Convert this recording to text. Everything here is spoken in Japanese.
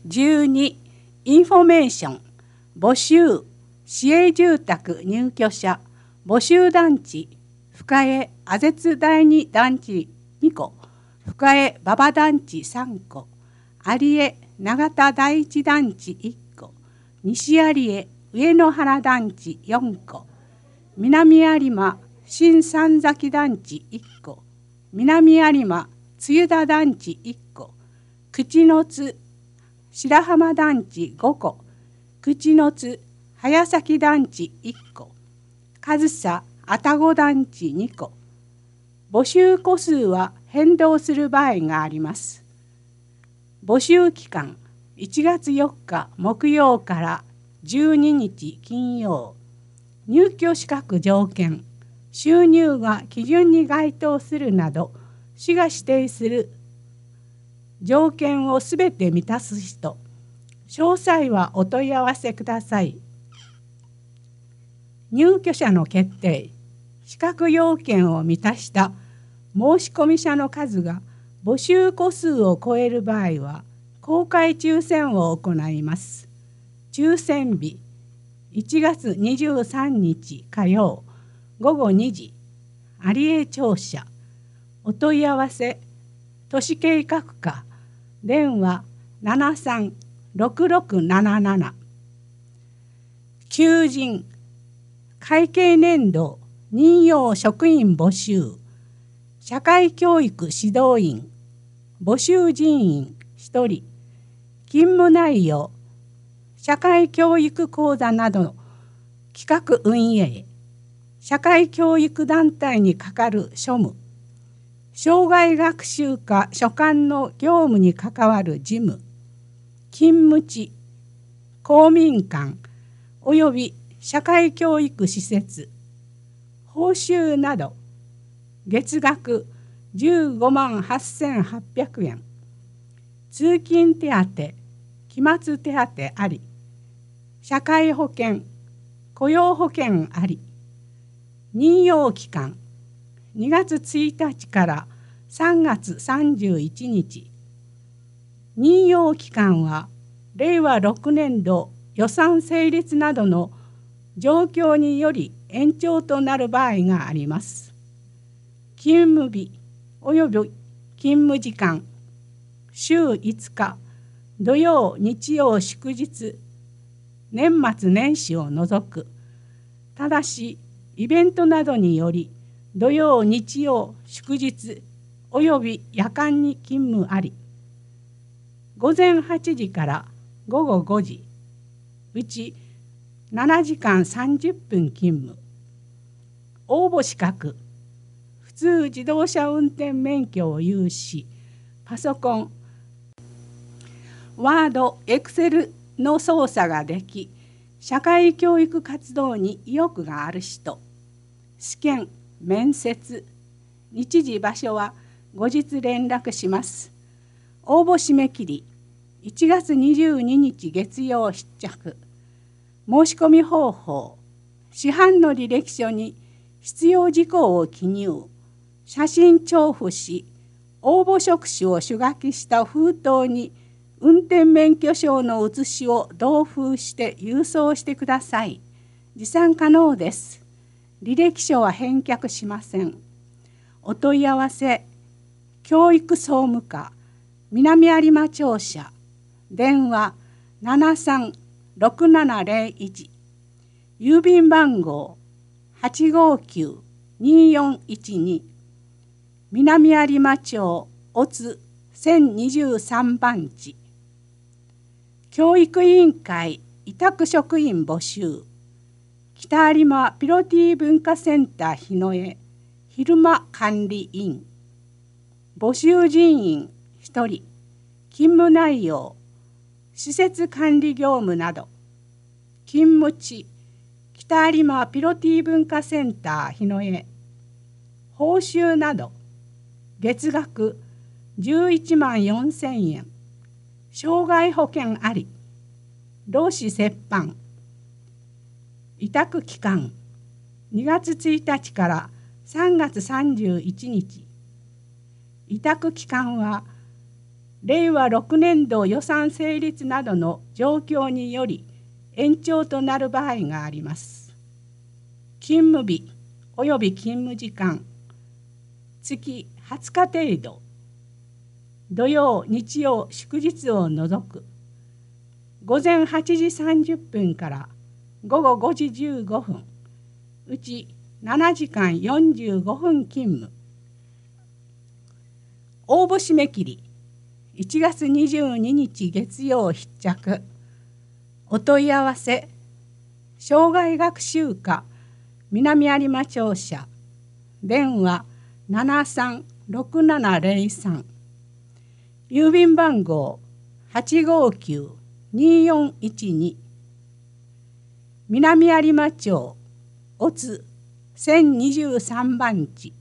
12インフォメーション募集市営住宅入居者募集団地深江阿絶第二団地2個深江馬場団地3個有江永田第一団地1個西有江上野原団地4個南有馬新三崎団地1個南有馬津田団地1個口の津白浜団地5個口の津早崎団地1個上総愛宕団地2個募集戸数は変動する場合があります。募集期間1月4日木曜から12日金曜。入居資格条件収入が基準に該当するなど市が指定する条件をすべて満たす人詳細はお問い合わせください。入居者の決定資格要件を満たした申込者の数が募集戸数を超える場合は公開抽選を行います。抽選日1月23日火曜午後2時有江庁舎お問い合わせ都市計画課電話736677求人会計年度任用職員募集社会教育指導員募集人員1人勤務内容社会教育講座などの企画運営社会教育団体に係る庶務障害学習科所管の業務に関わる事務勤務地公民館および社会教育施設報酬など月額15万8800円通勤手当期末手当あり社会保険雇用保険あり任用期間2月1日から3月31日任用期間は令和6年度予算成立などの状況により延長となる場合があります。勤務日および勤務時間週5日土曜日曜祝日年末年始を除くただしイベントなどにより土曜日曜祝日および夜間に勤務あり午前8時から午後5時うち7時間30分勤務応募資格普通自動車運転免許を有しパソコンワードエクセルの操作ができ社会教育活動に意欲がある人試験面接日時場所は後日連絡します。応募締め切り1月22日月曜必着申し込み方法市販の履歴書に必要事項を記入写真調布し応募職種を手書きした封筒に運転免許証の写しを同封して郵送してください。持参可能です。履歴書は返却しません。お問い合わせ教育総務課南有馬庁舎電話736701郵便番号859-2412南有馬町小津1023番地教育委員会委託職員募集北有馬ピロティ文化センター日野江昼間管理員募集人員1人勤務内容施設管理業務など勤務地北有馬ピロティ文化センター日野江報酬など月額11万4000円障害保険あり労使折半委託期間2月1日から3月31日委託期間は令和6年度予算成立などの状況により延長となる場合があります。勤務日及び勤務時間、月20日程度、土曜、日曜、祝日を除く、午前8時30分から午後5時15分、うち7時間45分勤務。応募締め切り、1月22日月曜必着。お問い合わせ、生涯学習課南有馬庁舎、電話736703、郵便番号859-2412、南有馬町、乙1023番地。